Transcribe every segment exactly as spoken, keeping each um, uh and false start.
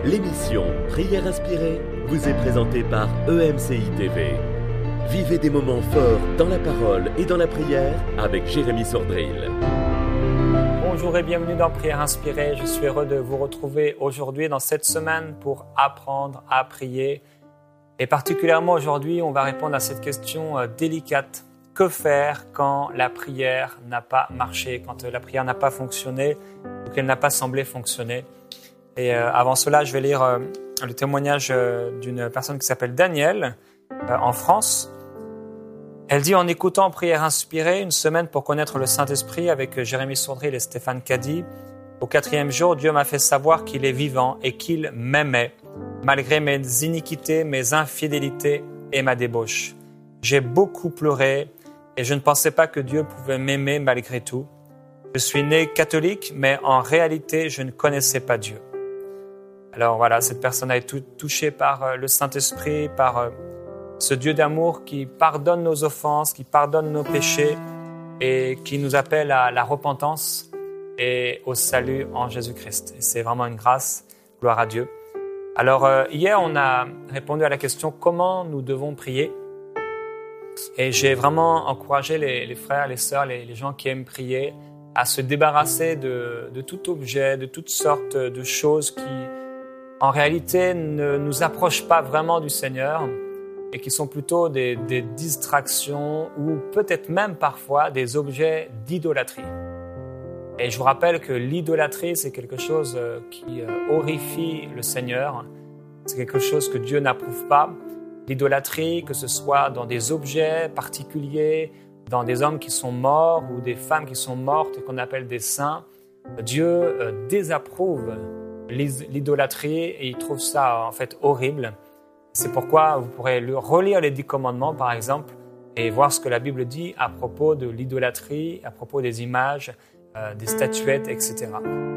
L'émission Prière inspirée vous est présentée par E M C I T V. Vivez des moments forts dans la parole et dans la prière avec Jérémy Sordrill. Bonjour et bienvenue dans Prière inspirée. Je suis heureux de vous retrouver aujourd'hui dans cette semaine pour apprendre à prier. Et particulièrement aujourd'hui, on va répondre à cette question délicate. Que faire quand la prière n'a pas marché, quand la prière n'a pas fonctionné ou qu'elle n'a pas semblé fonctionner? Et euh, avant cela, je vais lire euh, le témoignage euh, d'une personne qui s'appelle Danielle euh, en France. Elle dit « En écoutant Prière inspirée, une semaine pour connaître le Saint-Esprit avec Jérémy Sordrill et Stéphane Caddy, au quatrième jour, Dieu m'a fait savoir qu'il est vivant et qu'il m'aimait, malgré mes iniquités, mes infidélités et ma débauche. J'ai beaucoup pleuré et je ne pensais pas que Dieu pouvait m'aimer malgré tout. Je suis né catholique, mais en réalité, je ne connaissais pas Dieu. » Alors voilà, cette personne a été touchée par le Saint-Esprit, par ce Dieu d'amour qui pardonne nos offenses, qui pardonne nos péchés et qui nous appelle à la repentance et au salut en Jésus-Christ. Et c'est vraiment une grâce, gloire à Dieu. Alors euh, hier, on a répondu à la question « Comment nous devons prier ?» Et j'ai vraiment encouragé les, les frères, les sœurs, les, les gens qui aiment prier à se débarrasser de, de tout objet, de toutes sortes de choses qui en réalité ne nous approchent pas vraiment du Seigneur et qui sont plutôt des, des distractions ou peut-être même parfois des objets d'idolâtrie. Et je vous rappelle que l'idolâtrie, c'est quelque chose qui horrifie le Seigneur. C'est quelque chose que Dieu n'approuve pas. L'idolâtrie, que ce soit dans des objets particuliers, dans des hommes qui sont morts ou des femmes qui sont mortes et qu'on appelle des saints, Dieu désapprouve l'idolâtrie et il trouve ça en fait horrible. C'est pourquoi vous pourrez relire les dix commandements par exemple et voir ce que la Bible dit à propos de l'idolâtrie, à propos des images, euh, des statuettes, et cetera.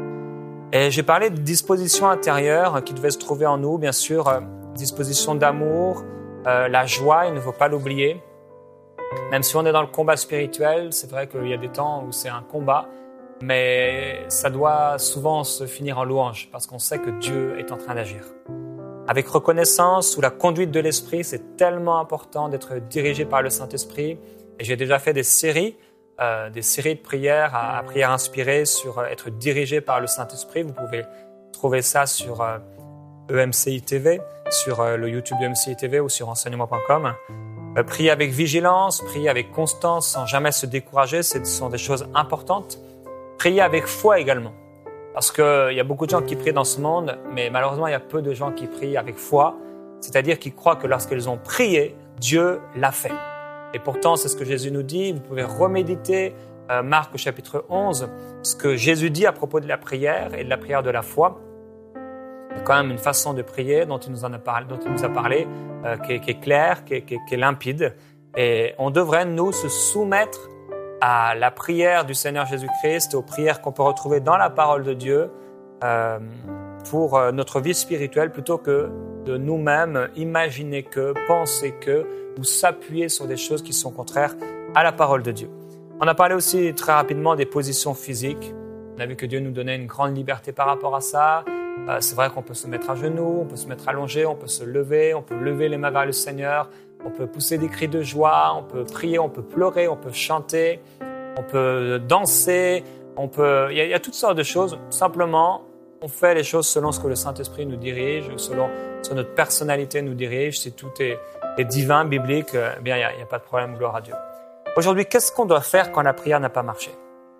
Et j'ai parlé de dispositions intérieures qui devaient se trouver en nous, bien sûr, euh, disposition d'amour, euh, la joie, il ne faut pas l'oublier. Même si on est dans le combat spirituel, c'est vrai qu'il y a des temps où c'est un combat, mais ça doit souvent se finir en louange parce qu'on sait que Dieu est en train d'agir. Avec reconnaissance, sous la conduite de l'Esprit, c'est tellement important d'être dirigé par le Saint-Esprit. Et j'ai déjà fait des séries, euh, des séries de prières à, à prière inspirée sur euh, être dirigé par le Saint-Esprit. Vous pouvez trouver ça sur euh, E M C I T V, sur euh, le YouTube de E M C I T V ou sur enseignement point com. Euh, prier avec vigilance, prier avec constance, sans jamais se décourager, ce sont des choses importantes. Prier avec foi également. Parce qu'il y a beaucoup de gens qui prient dans ce monde, mais malheureusement, il y a peu de gens qui prient avec foi. C'est-à-dire qu'ils croient que lorsqu'ils ont prié, Dieu l'a fait. Et pourtant, c'est ce que Jésus nous dit. Vous pouvez reméditer euh, Marc au chapitre onze, ce que Jésus dit à propos de la prière et de la prière de la foi. Il y a quand même une façon de prier dont il nous, en a, parlé, dont il nous a parlé, euh, qui, est, qui est claire, qui est, qui, est, qui est limpide. Et on devrait, nous, se soumettre à la prière du Seigneur Jésus-Christ, aux prières qu'on peut retrouver dans la parole de Dieu euh, pour euh, notre vie spirituelle, plutôt que de nous-mêmes imaginer que, penser que, ou s'appuyer sur des choses qui sont contraires à la parole de Dieu. On a parlé aussi très rapidement des positions physiques. On a vu que Dieu nous donnait une grande liberté par rapport à ça. Euh, c'est vrai qu'on peut se mettre à genoux, on peut se mettre allongé, on peut se lever, on peut lever les mains vers le Seigneur. On peut pousser des cris de joie, on peut prier, on peut pleurer, on peut chanter, on peut danser, on peut... il y a, il y a toutes sortes de choses. Simplement, on fait les choses selon ce que le Saint-Esprit nous dirige, selon ce que notre personnalité nous dirige. Si tout est, est divin, biblique, eh bien, il n'y a, il y a pas de problème, gloire à Dieu. Aujourd'hui, qu'est-ce qu'on doit faire quand la prière n'a pas marché?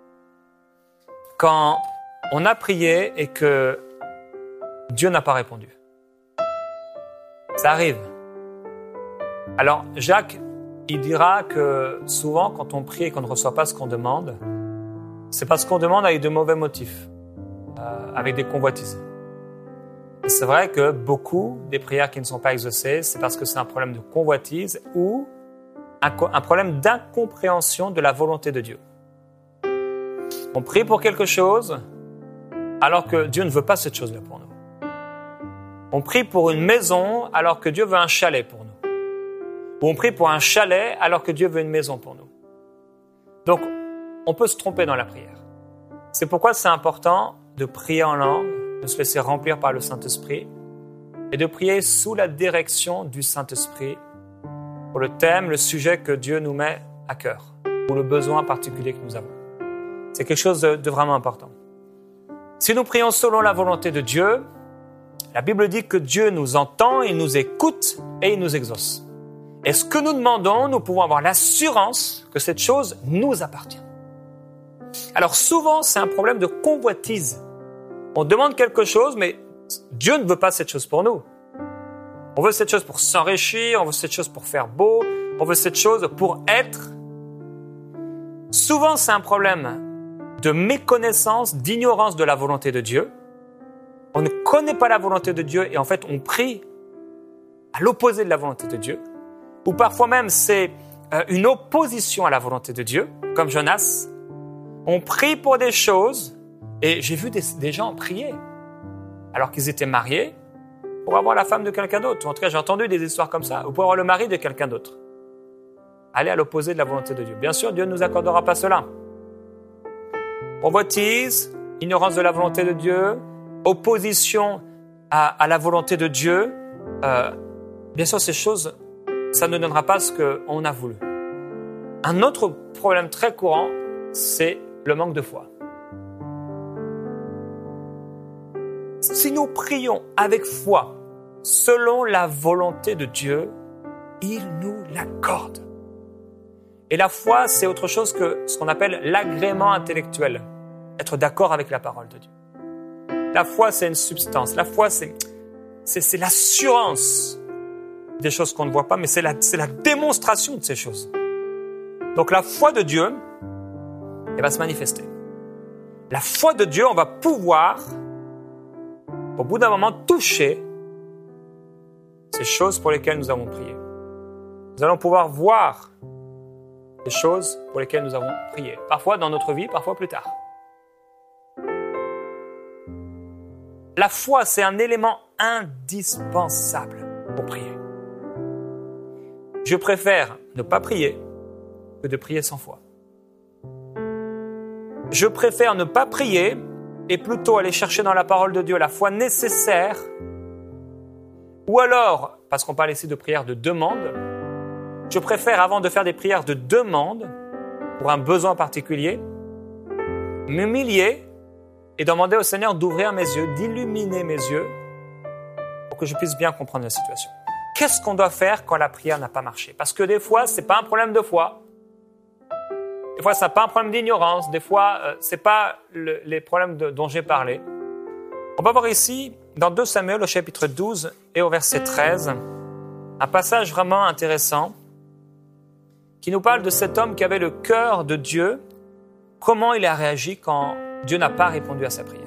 Quand on a prié et que Dieu n'a pas répondu. Ça arrive. Alors, Jacques, il dira que souvent, quand on prie et qu'on ne reçoit pas ce qu'on demande, c'est parce qu'on demande avec de mauvais motifs, euh, avec des convoitises. Et c'est vrai que beaucoup des prières qui ne sont pas exaucées, c'est parce que c'est un problème de convoitise ou un, un problème d'incompréhension de la volonté de Dieu. On prie pour quelque chose, alors que Dieu ne veut pas cette chose-là pour nous. On prie pour une maison, alors que Dieu veut un chalet pour nous. Ou on prie pour un chalet alors que Dieu veut une maison pour nous. Donc, on peut se tromper dans la prière. C'est pourquoi c'est important de prier en langue, de se laisser remplir par le Saint-Esprit et de prier sous la direction du Saint-Esprit pour le thème, le sujet que Dieu nous met à cœur, ou le besoin particulier que nous avons. C'est quelque chose de, de vraiment important. Si nous prions selon la volonté de Dieu, la Bible dit que Dieu nous entend, il nous écoute et il nous exauce. Et ce que nous demandons, nous pouvons avoir l'assurance que cette chose nous appartient. Alors souvent, c'est un problème de convoitise. On demande quelque chose, mais Dieu ne veut pas cette chose pour nous. On veut cette chose pour s'enrichir, on veut cette chose pour faire beau, on veut cette chose pour être. Souvent, c'est un problème de méconnaissance, d'ignorance de la volonté de Dieu. On ne connaît pas la volonté de Dieu et en fait, on prie à l'opposé de la volonté de Dieu. Ou parfois même, c'est une opposition à la volonté de Dieu, comme Jonas. On prie pour des choses et j'ai vu des, des gens prier alors qu'ils étaient mariés pour avoir la femme de quelqu'un d'autre. En tout cas, j'ai entendu des histoires comme ça, ou pour avoir le mari de quelqu'un d'autre. Aller à l'opposé de la volonté de Dieu. Bien sûr, Dieu ne nous accordera pas cela. Convoitise, ignorance de la volonté de Dieu, opposition à, à la volonté de Dieu. Euh, bien sûr, ces choses, ça ne donnera pas ce qu'on a voulu. Un autre problème très courant, c'est le manque de foi. Si nous prions avec foi, selon la volonté de Dieu, il nous l'accorde. Et la foi, c'est autre chose que ce qu'on appelle l'agrément intellectuel. Être d'accord avec la parole de Dieu. La foi, c'est une substance. La foi, c'est, c'est, c'est l'assurance des choses qu'on ne voit pas, mais c'est la, c'est la démonstration de ces choses. Donc la foi de Dieu, elle va se manifester. La foi de Dieu, on va pouvoir, au bout d'un moment, toucher ces choses pour lesquelles nous avons prié. Nous allons pouvoir voir les choses pour lesquelles nous avons prié. Parfois dans notre vie, parfois plus tard. La foi, c'est un élément indispensable pour prier. Je préfère ne pas prier que de prier sans foi. Je préfère ne pas prier et plutôt aller chercher dans la parole de Dieu la foi nécessaire, ou alors, parce qu'on parle ici de prières de demande, je préfère, avant de faire des prières de demande pour un besoin particulier, m'humilier et demander au Seigneur d'ouvrir mes yeux, d'illuminer mes yeux pour que je puisse bien comprendre la situation. Qu'est-ce qu'on doit faire quand la prière n'a pas marché? Parce que des fois, ce n'est pas un problème de foi. Des fois, ce n'est pas un problème d'ignorance. Des fois, euh, ce n'est pas le, les problèmes de, dont j'ai parlé. On va voir ici, dans deux Samuel, au chapitre douze et au verset treize, un passage vraiment intéressant qui nous parle de cet homme qui avait le cœur de Dieu, comment il a réagi quand Dieu n'a pas répondu à sa prière.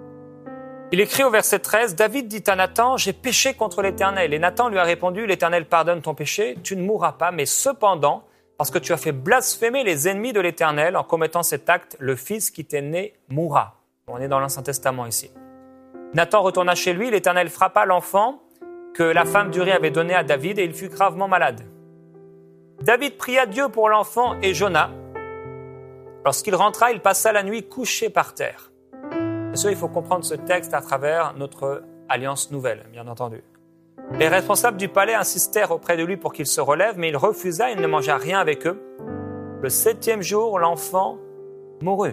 Il écrit au verset treize, « David dit à Nathan, j'ai péché contre l'Éternel. Et Nathan lui a répondu, l'Éternel pardonne ton péché, tu ne mourras pas, mais cependant, parce que tu as fait blasphémer les ennemis de l'Éternel en commettant cet acte, le fils qui t'est né mourra. » On est dans l'Ancien Testament ici. Nathan retourna chez lui, l'Éternel frappa l'enfant que la femme d'Uri avait donné à David et il fut gravement malade. David pria Dieu pour l'enfant et Jonas. Lorsqu'il rentra, il passa la nuit couché par terre. Bien sûr, il faut comprendre ce texte à travers notre alliance nouvelle, bien entendu. Les responsables du palais insistèrent auprès de lui pour qu'il se relève, mais il refusa, il ne mangea rien avec eux. Le septième jour, l'enfant mourut.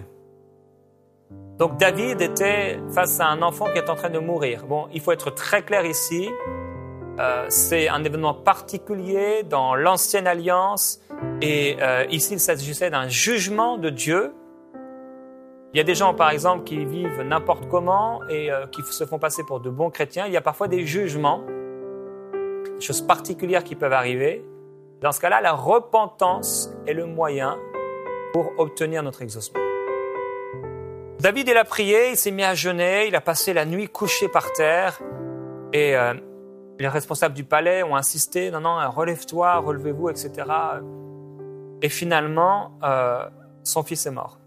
Donc David était face à un enfant qui est en train de mourir. Bon, il faut être très clair ici. Euh, c'est un événement particulier dans l'ancienne alliance et euh, ici il s'agissait d'un jugement de Dieu. Il y a des gens par exemple qui vivent n'importe comment et euh, qui se font passer pour de bons chrétiens. Il y a parfois des jugements, des choses particulières qui peuvent arriver. Dans ce cas-là, la repentance est le moyen pour obtenir notre exaucement. David, il a prié, il s'est mis à jeûner, il a passé la nuit couché par terre et euh, les responsables du palais ont insisté, non, non, relève-toi, relevez-vous, et cetera. Et finalement, euh, son fils est mort.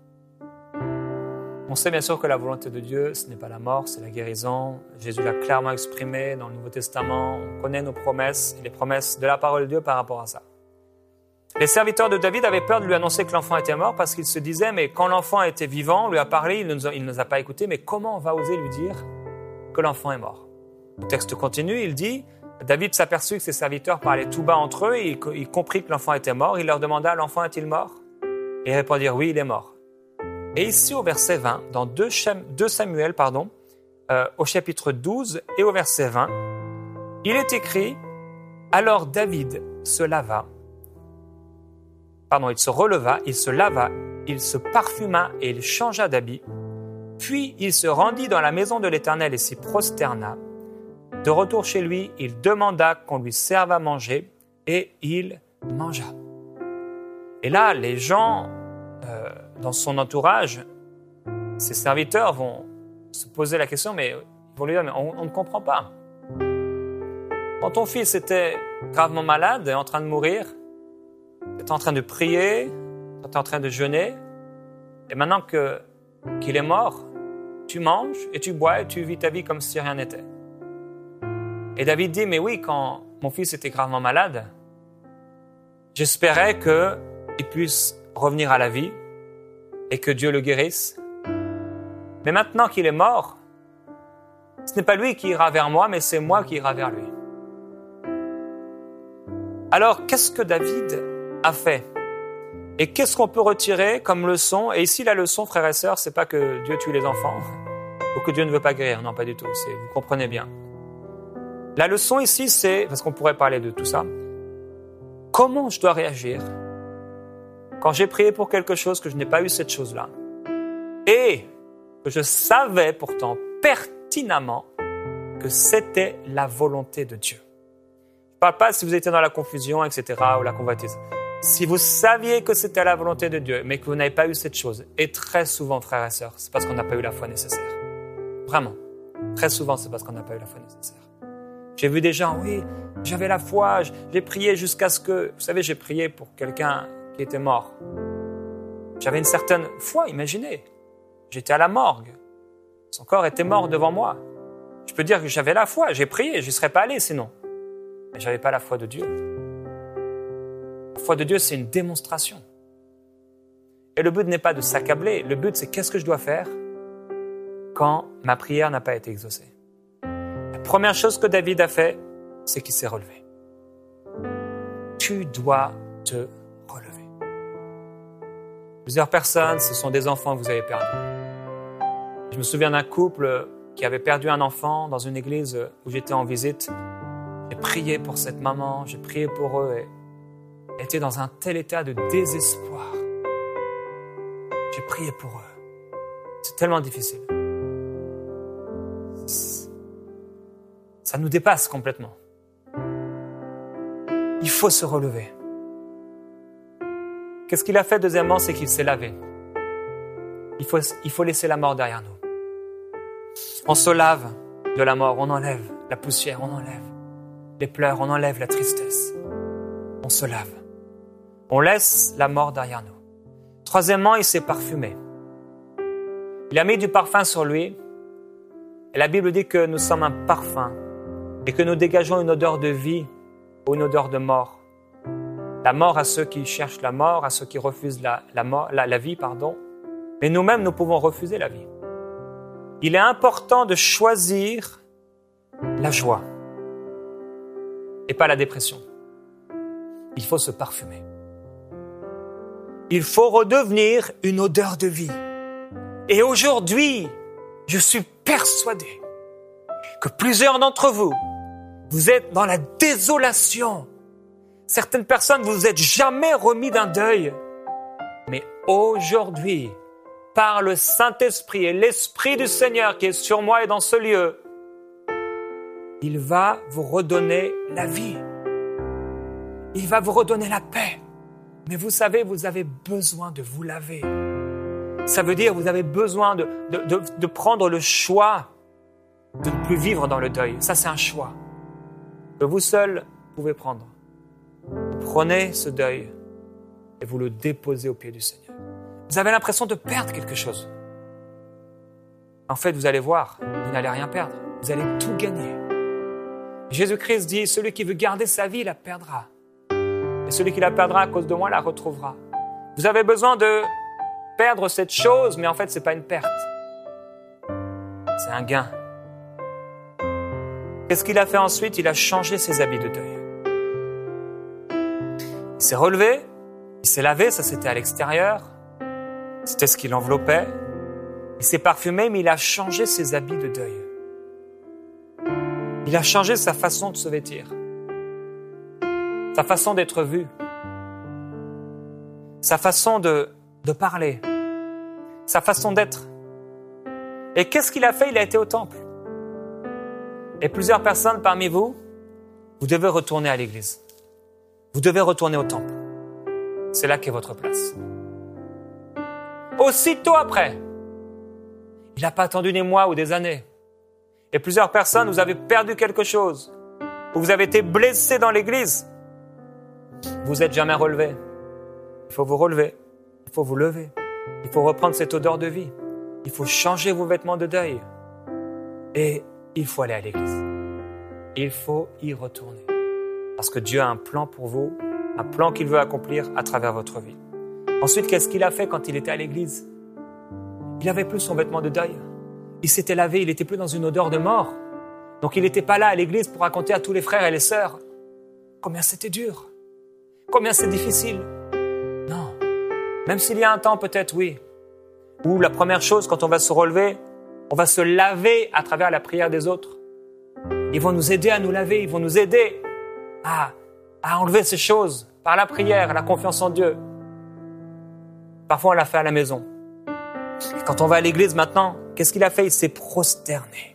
On sait bien sûr que la volonté de Dieu, ce n'est pas la mort, c'est la guérison. Jésus l'a clairement exprimé dans le Nouveau Testament. On connaît nos promesses et les promesses de la parole de Dieu par rapport à ça. Les serviteurs de David avaient peur de lui annoncer que l'enfant était mort parce qu'ils se disaient, mais quand l'enfant était vivant, on lui a parlé, il ne nous a, il nous a pas écoutés, mais comment on va oser lui dire que l'enfant est mort? Le texte continue, il dit, David s'aperçut que ses serviteurs parlaient tout bas entre eux, et il, il comprit que l'enfant était mort. Il leur demanda, l'enfant est-il mort? Et ils répondirent, oui, il est mort. Et ici, au verset vingt, dans deux Samuel, pardon, euh, au chapitre douze et au verset vingt, il est écrit, alors David se lava, pardon, il se releva, il se lava, il se parfuma et il changea d'habit. Puis il se rendit dans la maison de l'Éternel et s'y prosterna. De retour chez lui, il demanda qu'on lui serve à manger et il mangea. Et là, les gens euh, dans son entourage, ses serviteurs vont se poser la question, mais ils vont lui dire, mais on, on ne comprend pas. Quand ton fils était gravement malade et en train de mourir, tu étais en train de prier, tu étais en train de jeûner, et maintenant que, qu'il est mort, tu manges et tu bois et tu vis ta vie comme si rien n'était. Et David dit, mais oui, quand mon fils était gravement malade, j'espérais qu'il puisse revenir à la vie et que Dieu le guérisse. Mais maintenant qu'il est mort, ce n'est pas lui qui ira vers moi, mais c'est moi qui ira vers lui. Alors, qu'est-ce que David a fait? Et qu'est-ce qu'on peut retirer comme leçon? Et ici, la leçon, frères et sœurs, c'est pas que Dieu tue les enfants ou que Dieu ne veut pas guérir. Non, pas du tout. C'est, vous comprenez bien. La leçon ici, c'est, parce qu'on pourrait parler de tout ça, comment je dois réagir quand j'ai prié pour quelque chose que je n'ai pas eu cette chose-là et que je savais pourtant pertinemment que c'était la volonté de Dieu. Je ne parle pas si vous étiez dans la confusion, et cetera, ou la convoitise. Si vous saviez que c'était la volonté de Dieu, mais que vous n'avez pas eu cette chose, et très souvent, frères et sœurs, c'est parce qu'on n'a pas eu la foi nécessaire. Vraiment. Très souvent, c'est parce qu'on n'a pas eu la foi nécessaire. J'ai vu des gens, oui, j'avais la foi, j'ai prié jusqu'à ce que... Vous savez, j'ai prié pour quelqu'un qui était mort. J'avais une certaine foi, imaginez. J'étais à la morgue. Son corps était mort devant moi. Je peux dire que j'avais la foi, j'ai prié, je n'y serais pas allé sinon. Mais je n'avais pas la foi de Dieu. La foi de Dieu, c'est une démonstration. Et le but n'est pas de s'accabler, le but, c'est qu'est-ce que je dois faire quand ma prière n'a pas été exaucée. La première chose que David a fait, c'est qu'il s'est relevé. Tu dois te relever. Plusieurs personnes, ce sont des enfants que vous avez perdus. Je me souviens d'un couple qui avait perdu un enfant dans une église où j'étais en visite. J'ai prié pour cette maman, j'ai prié pour eux et elle était dans un tel état de désespoir. J'ai prié pour eux. C'est tellement difficile. Ça nous dépasse complètement. Il faut se relever. Qu'est-ce qu'il a fait deuxièmement, c'est qu'il s'est lavé. Il faut, il faut laisser la mort derrière nous. On se lave de la mort, on enlève la poussière, on enlève les pleurs, on enlève la tristesse. On se lave. On laisse la mort derrière nous. Troisièmement, il s'est parfumé. Il a mis du parfum sur lui. Et la Bible dit que nous sommes un parfum et que nous dégageons une odeur de vie ou une odeur de mort. La mort à ceux qui cherchent la mort, à ceux qui refusent la, la, mort, la, la vie, pardon. Mais nous-mêmes, nous pouvons refuser la vie. Il est important de choisir la joie et pas la dépression. Il faut se parfumer. Il faut redevenir une odeur de vie. Et aujourd'hui, je suis persuadé que plusieurs d'entre vous, vous êtes dans la désolation. Certaines personnes, vous vous êtes jamais remis d'un deuil. Mais aujourd'hui, par le Saint-Esprit et l'Esprit du Seigneur qui est sur moi et dans ce lieu, il va vous redonner la vie. Il va vous redonner la paix. Mais vous savez, vous avez besoin de vous laver. Ça veut dire que vous avez besoin de, de, de, de prendre le choix de ne plus vivre dans le deuil. Ça, c'est un choix que vous seul pouvez prendre. Prenez ce deuil et vous le déposez aux pieds du Seigneur. Vous avez l'impression de perdre quelque chose. En fait, vous allez voir, vous n'allez rien perdre. Vous allez tout gagner. Jésus-Christ dit, celui qui veut garder sa vie, la perdra. Et celui qui la perdra à cause de moi, la retrouvera. Vous avez besoin de perdre cette chose, mais en fait, ce n'est pas une perte. C'est un gain. Qu'est-ce qu'il a fait ensuite? Il a changé ses habits de deuil. Il s'est relevé, il s'est lavé, ça c'était à l'extérieur. C'était ce qui l'enveloppait. Il s'est parfumé, mais il a changé ses habits de deuil. Il a changé sa façon de se vêtir, sa façon d'être vu, sa façon de, de parler, sa façon d'être. Et qu'est-ce qu'il a fait? Il a été au temple. Et plusieurs personnes parmi vous, vous devez retourner à l'église. Vous devez retourner au temple. C'est là qu'est votre place. Aussitôt après, il n'a pas attendu des mois ou des années. Et plusieurs personnes, vous avez perdu quelque chose, ou vous avez été blessés dans l'église. Vous n'êtes jamais relevé. Il faut vous relever. Il faut vous lever. Il faut reprendre cette odeur de vie. Il faut changer vos vêtements de deuil. Et il faut aller à l'église. Il faut y retourner. Parce que Dieu a un plan pour vous, un plan qu'il veut accomplir à travers votre vie. Ensuite, qu'est-ce qu'il a fait quand il était à l'église? Il n'avait plus son vêtement de deuil. Il s'était lavé, il n'était plus dans une odeur de mort. Donc il n'était pas là à l'église pour raconter à tous les frères et les sœurs combien c'était dur, combien c'est difficile. Non. Même s'il y a un temps, peut-être, oui, où la première chose, quand on va se relever, on va se laver à travers la prière des autres. Ils vont nous aider à nous laver, ils vont nous aider à, à enlever ces choses par la prière, la confiance en Dieu. Parfois, on l'a fait à la maison. Et quand on va à l'église maintenant, qu'est-ce qu'il a fait? Il s'est prosterné.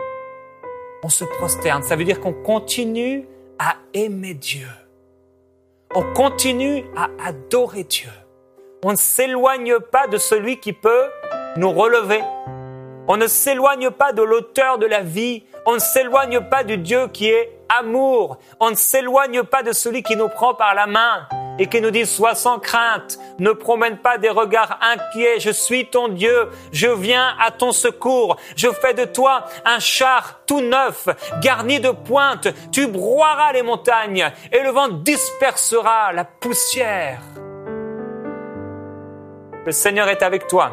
On se prosterne. Ça veut dire qu'on continue à aimer Dieu. On continue à adorer Dieu. On ne s'éloigne pas de celui qui peut nous relever. On ne s'éloigne pas de l'auteur de la vie. On ne s'éloigne pas du Dieu qui est amour. On ne s'éloigne pas de celui qui nous prend par la main et qui nous dit « Sois sans crainte, ne promène pas des regards inquiets, je suis ton Dieu, je viens à ton secours, je fais de toi un char tout neuf, garni de pointes, tu broieras les montagnes et le vent dispersera la poussière. » Le Seigneur est avec toi.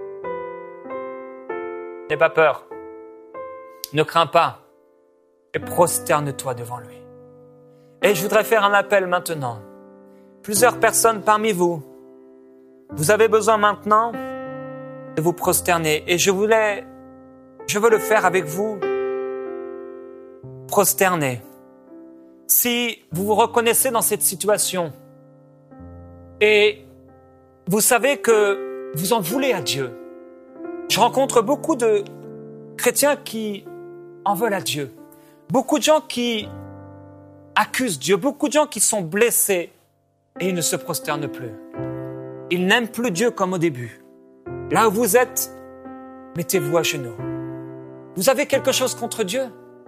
N'aie pas peur, ne crains pas et prosterne-toi devant lui. Et je voudrais faire un appel maintenant. Plusieurs personnes parmi vous, vous avez besoin maintenant de vous prosterner. Et je voulais, je veux le faire avec vous. Prosterner. Si vous vous reconnaissez dans cette situation et vous savez que vous en voulez à Dieu. Je rencontre beaucoup de chrétiens qui en veulent à Dieu. Beaucoup de gens qui accusent Dieu. Beaucoup de gens qui sont blessés. Et ils ne se prosternent plus. Ils n'aiment plus Dieu comme au début. Là où vous êtes, mettez-vous à genoux. Vous avez quelque chose contre Dieu?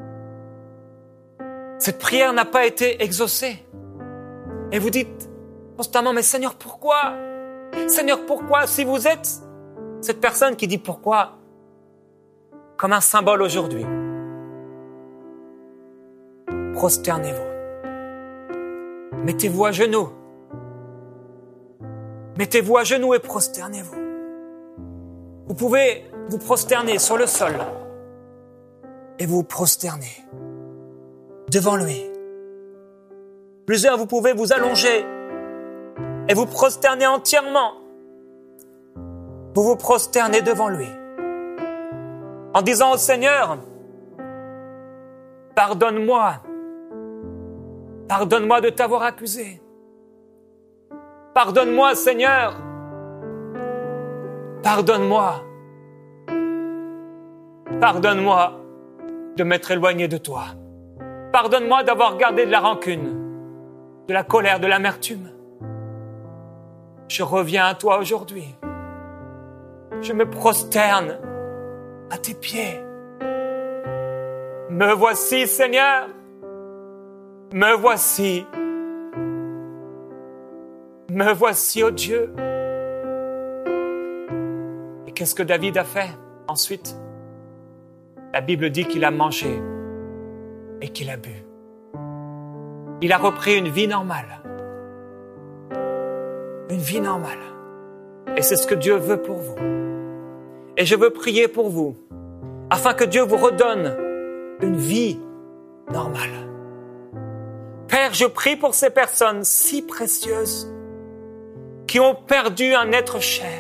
Cette prière n'a pas été exaucée. Et vous dites constamment, mais Seigneur, pourquoi? Seigneur, pourquoi? Si vous êtes cette personne qui dit pourquoi, comme un symbole aujourd'hui, prosternez-vous. Mettez-vous à genoux. Mettez-vous à genoux et prosternez-vous. Vous pouvez vous prosterner sur le sol et vous prosterner devant lui. Plusieurs, vous pouvez vous allonger et vous prosterner entièrement. Vous vous prosternez devant lui en disant au Seigneur, pardonne-moi, pardonne-moi de t'avoir accusé. Pardonne-moi, Seigneur. Pardonne-moi. Pardonne-moi de m'être éloigné de toi. Pardonne-moi d'avoir gardé de la rancune, de la colère, de l'amertume. Je reviens à toi aujourd'hui. Je me prosterne à tes pieds. Me voici, Seigneur. Me voici. Me voici, ô Dieu. Et qu'est-ce que David a fait ensuite? La Bible dit qu'il a mangé et qu'il a bu. Il a repris une vie normale. Une vie normale. Et c'est ce que Dieu veut pour vous. Et je veux prier pour vous, afin que Dieu vous redonne une vie normal. Père, je prie pour ces personnes si précieuses qui ont perdu un être cher,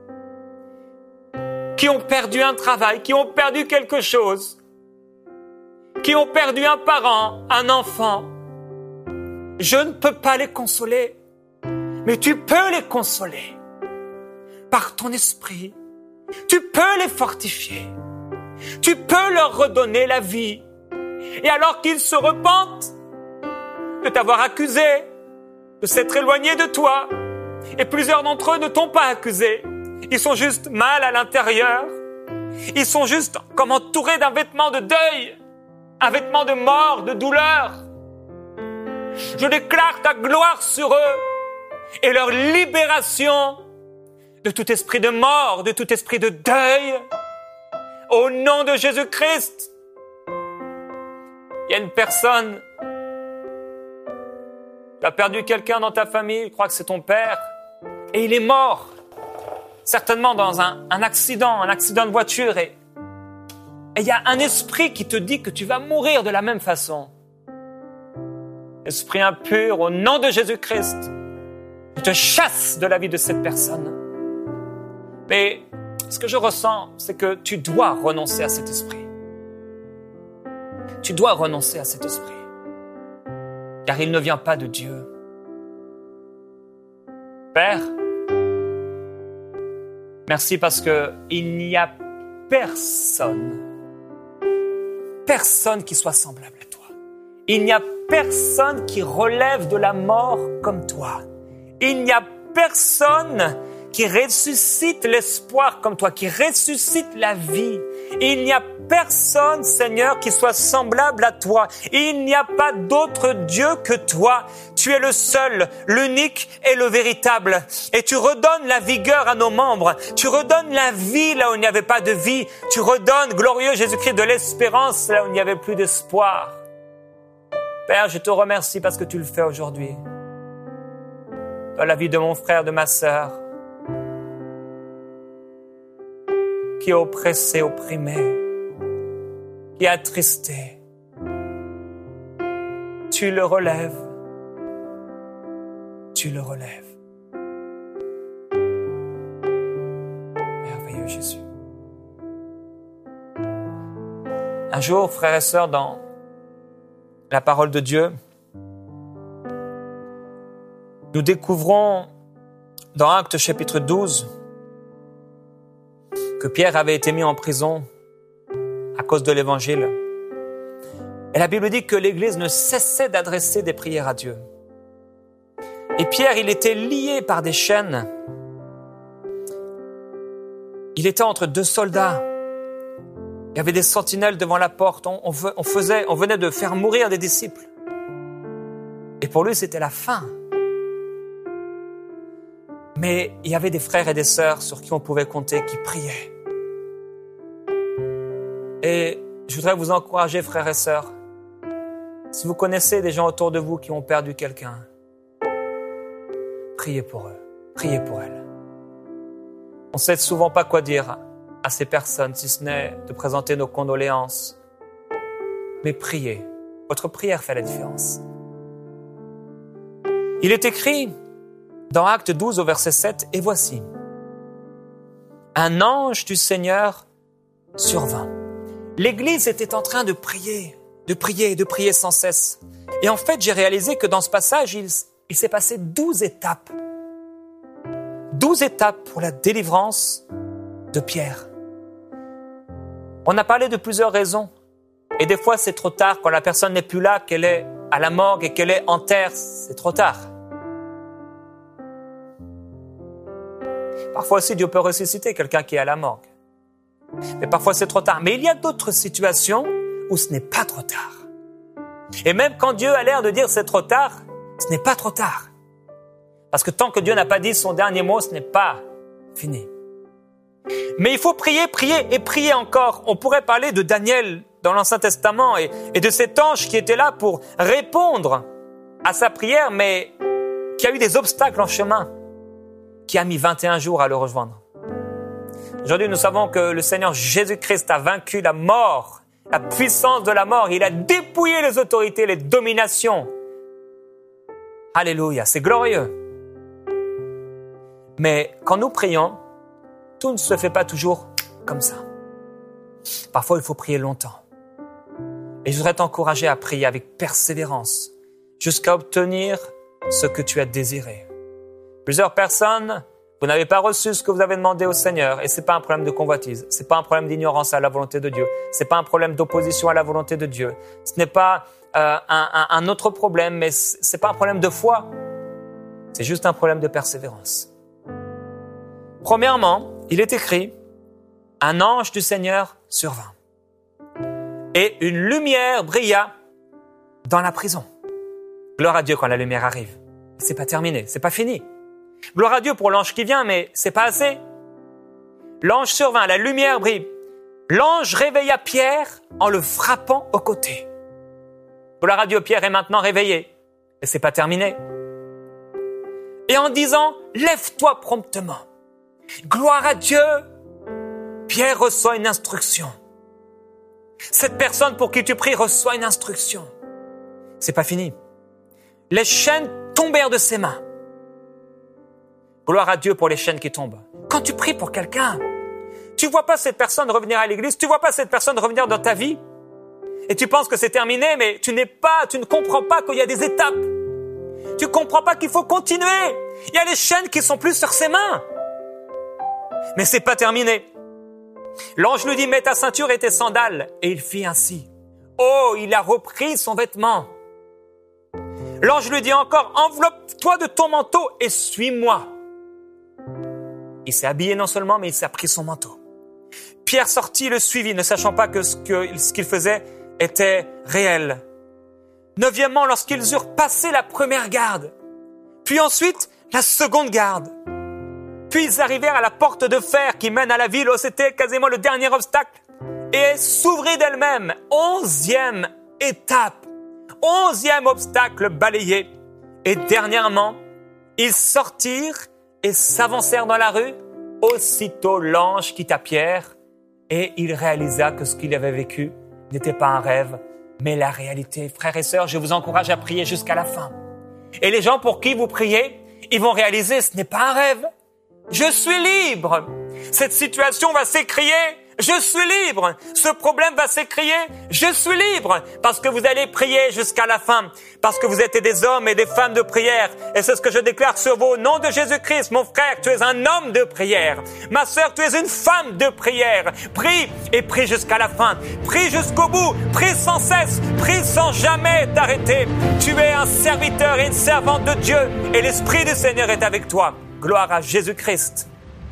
qui ont perdu un travail, qui ont perdu quelque chose, qui ont perdu un parent, un enfant. Je ne peux pas les consoler, mais tu peux les consoler par ton esprit. Tu peux les fortifier. Tu peux leur redonner la vie. Et alors qu'ils se repentent de t'avoir accusé, de s'être éloignés de toi, et plusieurs d'entre eux ne t'ont pas accusé. Ils sont juste mal à l'intérieur. Ils sont juste comme entourés d'un vêtement de deuil, un vêtement de mort, de douleur. Je déclare ta gloire sur eux et leur libération de tout esprit de mort, de tout esprit de deuil. Au nom de Jésus-Christ. Il y a une personne, tu as perdu quelqu'un dans ta famille, je crois que c'est ton père, et il est mort, certainement dans un, un accident, un accident de voiture, et il y a un esprit qui te dit que tu vas mourir de la même façon. Esprit impur, au nom de Jésus-Christ, je te chasse de la vie de cette personne. Mais ce que je ressens, c'est que tu dois renoncer à cet esprit. Tu dois renoncer à cet esprit, car il ne vient pas de Dieu. Père, merci parce que il n'y a personne, personne qui soit semblable à toi. Il n'y a personne qui relève de la mort comme toi. Il n'y a personne qui ressuscite l'espoir comme toi, qui ressuscite la vie. Il n'y a personne, Seigneur, qui soit semblable à toi. Il n'y a pas d'autre Dieu que toi. Tu es le seul, l'unique et le véritable. Et tu redonnes la vigueur à nos membres. Tu redonnes la vie là où il n'y avait pas de vie. Tu redonnes, glorieux Jésus-Christ, de l'espérance là où il n'y avait plus d'espoir. Père, je te remercie parce que tu le fais aujourd'hui. Dans la vie de mon frère, de ma sœur, qui est oppressé, opprimé, qui est attristé. Tu le relèves. Tu le relèves. Merveilleux Jésus. Un jour, frères et sœurs, dans la parole de Dieu, nous découvrons dans Actes chapitre douze que Pierre avait été mis en prison à cause de l'évangile. Et la Bible dit que l'Église ne cessait d'adresser des prières à Dieu. Et Pierre, il était lié par des chaînes. Il était entre deux soldats. Il y avait des sentinelles devant la porte. On, on, on, faisait, on venait de faire mourir des disciples. Et pour lui, c'était la fin. Mais il y avait des frères et des sœurs sur qui on pouvait compter, qui priaient. Et je voudrais vous encourager, frères et sœurs, si vous connaissez des gens autour de vous qui ont perdu quelqu'un, priez pour eux, priez pour elles. On ne sait souvent pas quoi dire à ces personnes, si ce n'est de présenter nos condoléances. Mais priez, votre prière fait la différence. Il est écrit dans Actes douze au verset sept, « Et voici, un ange du Seigneur survint. » L'Église était en train de prier, de prier, de prier sans cesse. Et en fait, j'ai réalisé que dans ce passage, il, il s'est passé douze étapes. Douze étapes pour la délivrance de Pierre. On a parlé de plusieurs raisons. Et des fois, c'est trop tard quand la personne n'est plus là, qu'elle est à la morgue et qu'elle est en terre. C'est trop tard. Parfois aussi, Dieu peut ressusciter quelqu'un qui est à la morgue. Mais parfois, c'est trop tard. Mais il y a d'autres situations où ce n'est pas trop tard. Et même quand Dieu a l'air de dire c'est trop tard, ce n'est pas trop tard. Parce que tant que Dieu n'a pas dit son dernier mot, ce n'est pas fini. Mais il faut prier, prier et prier encore. On pourrait parler de Daniel dans l'Ancien Testament et, et de cet ange qui était là pour répondre à sa prière, mais qui a eu des obstacles en chemin, qui a mis vingt et un jours à le rejoindre. Aujourd'hui, nous savons que le Seigneur Jésus-Christ a vaincu la mort la puissance de la mort. Il a dépouillé les autorités, les dominations. Alléluia, c'est glorieux. Mais quand nous prions, tout ne se fait pas toujours comme ça. Parfois, il faut prier longtemps. Et je voudrais t'encourager à prier avec persévérance jusqu'à obtenir ce que tu as désiré. Plusieurs personnes, vous n'avez pas reçu ce que vous avez demandé au Seigneur et ce n'est pas un problème de convoitise, ce n'est pas un problème d'ignorance à la volonté de Dieu, ce n'est pas un problème d'opposition à la volonté de Dieu, ce n'est pas euh, un, un, un autre problème, mais ce n'est pas un problème de foi, c'est juste un problème de persévérance. Premièrement, il est écrit, un ange du Seigneur survint et une lumière brilla dans la prison. Gloire à Dieu quand la lumière arrive. C'est pas terminé, c'est pas fini. Gloire à Dieu pour l'ange qui vient, mais c'est pas assez. L'ange survint, la lumière brille. L'ange réveilla Pierre en le frappant au côté. Gloire à Dieu, Pierre est maintenant réveillé. Et c'est pas terminé. Et en disant, lève-toi promptement. Gloire à Dieu, Pierre reçoit une instruction. Cette personne pour qui tu pries reçoit une instruction. C'est pas fini. Les chaînes tombèrent de ses mains. Gloire à Dieu pour les chaînes qui tombent. Quand tu pries pour quelqu'un, tu vois pas cette personne revenir à l'église, tu vois pas cette personne revenir dans ta vie, et tu penses que c'est terminé, mais tu n'es pas, tu ne comprends pas qu'il y a des étapes. Tu comprends pas qu'il faut continuer. Il y a les chaînes qui sont plus sur ses mains. Mais c'est pas terminé. L'ange lui dit, mets ta ceinture et tes sandales. Et il fit ainsi. Oh, il a repris son vêtement. L'ange lui dit encore, enveloppe-toi de ton manteau et suis-moi. Il s'est habillé non seulement, mais il s'est pris son manteau. Pierre sortit, le suivit, ne sachant pas que ce, que ce qu'il faisait était réel. Neuvièmement, lorsqu'ils eurent passé la première garde, puis ensuite la seconde garde, puis ils arrivèrent à la porte de fer qui mène à la ville, où c'était quasiment le dernier obstacle, et elle s'ouvrit d'elle-même. Onzième étape, onzième obstacle balayé. Et dernièrement, ils sortirent et s'avancèrent dans la rue. Aussitôt l'ange quitta Pierre et il réalisa que ce qu'il avait vécu n'était pas un rêve, mais la réalité. Frères et sœurs, je vous encourage à prier jusqu'à la fin. Et les gens pour qui vous priez, ils vont réaliser ce n'est pas un rêve. Je suis libre. Cette situation va s'écrier. Je suis libre. Ce problème va s'écrier. Je suis libre. Parce que vous allez prier jusqu'à la fin. Parce que vous êtes des hommes et des femmes de prière. Et c'est ce que je déclare sur vous. Au nom de Jésus-Christ, mon frère, tu es un homme de prière. Ma sœur, tu es une femme de prière. Prie et prie jusqu'à la fin. Prie jusqu'au bout. Prie sans cesse. Prie sans jamais t'arrêter. Tu es un serviteur et une servante de Dieu. Et l'Esprit du Seigneur est avec toi. Gloire à Jésus-Christ.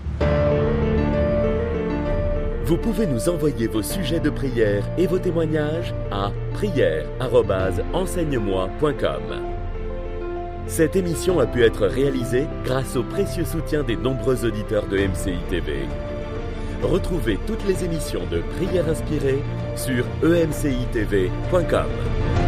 Vous pouvez nous envoyer vos sujets de prière et vos témoignages à prière arobase enseigne moi point com. Cette émission a pu être réalisée grâce au précieux soutien des nombreux auditeurs de M C I T V. Retrouvez toutes les émissions de Prière Inspirée sur e m c i t v point com.